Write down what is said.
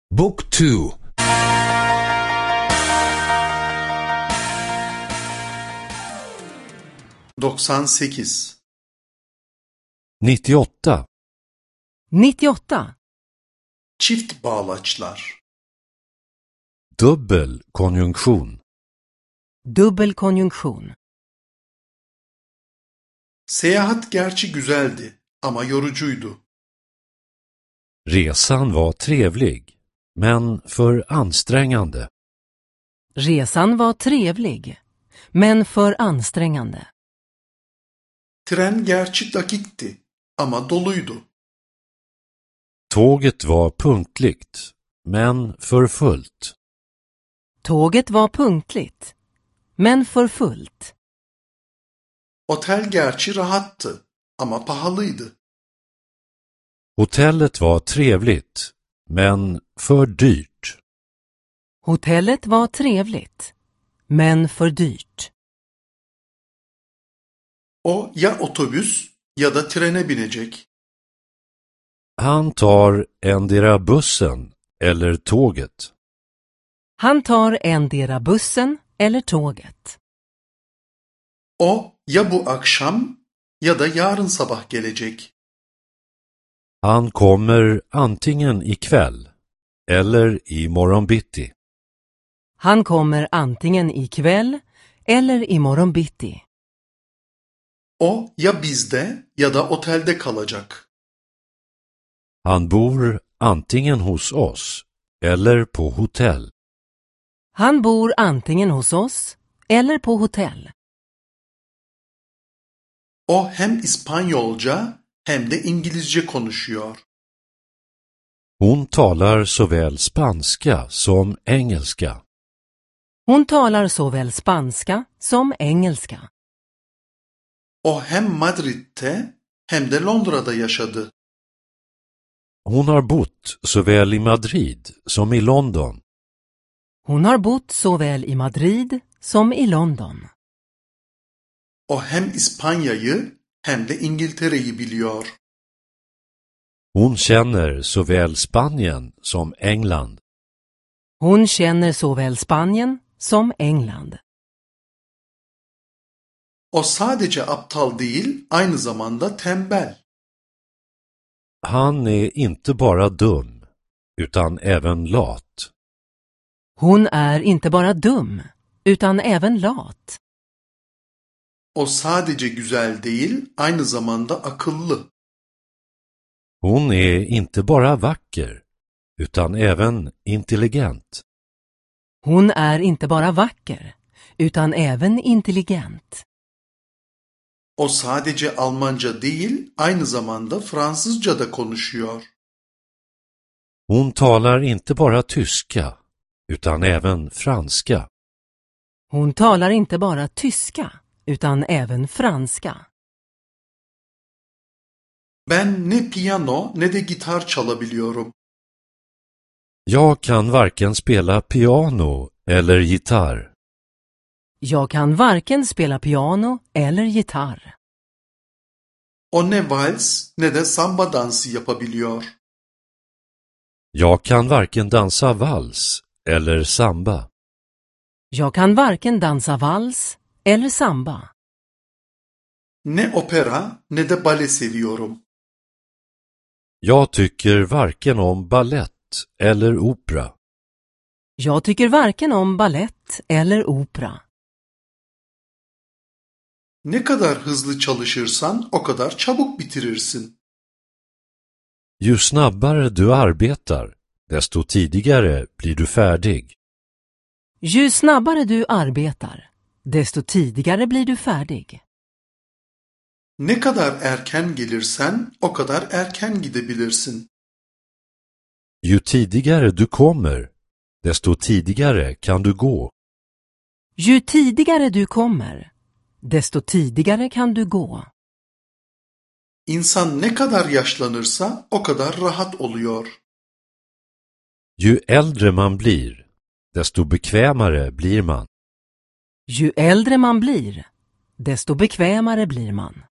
Book 2. 98 98. 98. Çift bağlaçlar. Dubbel konjunktion. Dubbel konjunktion. Seyahat gerçi güzeldi ama yorucuydu. Resan var trevlig, men för ansträngande. Resan var trevlig, men för ansträngande. Tren gerçi dakikti ama doluydu. Tåget var punktligt, men för fullt. Tåget var punktligt, men för fullt. Otel gerçi rahattı ama pahalıydı. Hotellet var trevligt, men för dyrt. Hotellet var trevligt, men för dyrt. O ya otobüs ya da trene binecek. Han tar endera bussen eller tåget. Han tar endera bussen eller tåget. O ya bu akşam ya da yarın sabah gelecek. Han kommer antingen ikväll eller i morgon bitti. Han kommer antingen ikväll eller imorgon bitti. O ya bizde ya da otelde kalacak. Han bor antingen hos oss eller på hotell. Han bor antingen hos oss eller på hotell. O hem İspanyolca hem de İngilizce konuşuyor. Hon talar såväl spanska som engelska. Hon talar såväl spanska som engelska. O hem Madrid'de hem de Londra'da yaşadı. Hon har bott såväl i Madrid som i London. Hon har bott såväl i Madrid som i London. O hem İspanya'yı hem de İngiltere'yi biliyor. Hon känner såväl Spanien som England. Hon känner såväl Spanien som England. O sadece aptal değil, aynı zamanda tembel. Han är inte bara dum, utan även lat. Hon är inte bara dum, utan även lat. O sadece güzel değil, aynı zamanda akıllı. Hon är inte bara vacker, utan även intelligent. Hon är inte bara vacker, utan även intelligent. O sadece Almanca değil, aynı zamanda Fransızca da konuşuyor. Hon talar inte bara tyska, utan även franska. Hon talar inte bara tyska, utan även franska. Ben ne piyano ne de gitar çalabiliyorum. Jag kan varken spela piano eller gitarr. Jag kan varken spela piano eller gitarr. O ne vals ne de samba dansı yapabiliyor. Jag kan varken dansa vals eller samba. Jag kan varken dansa vals eller samba. Ne opera ne de bale seviyorum. Jag tycker varken om ballett eller opera. Jag tycker varken om ballett eller opera. Ne kadar hızlı çalışırsan o kadar çabuk bitirirsin. Ju snabbare du arbetar, desto tidigare blir du färdig. Ju snabbare du arbetar, desto tidigare blir du färdig. Ne kadar erken gelirsen o kadar erken gidebilirsin. Ju tidigare du kommer, desto tidigare kan du gå. Ju tidigare du kommer, desto tidigare kan du gå. İnsan ne kadar yaşlanırsa o kadar rahat oluyor. Ju äldre man blir, desto bekvämare blir man. Ju äldre man blir, desto bekvämare blir man.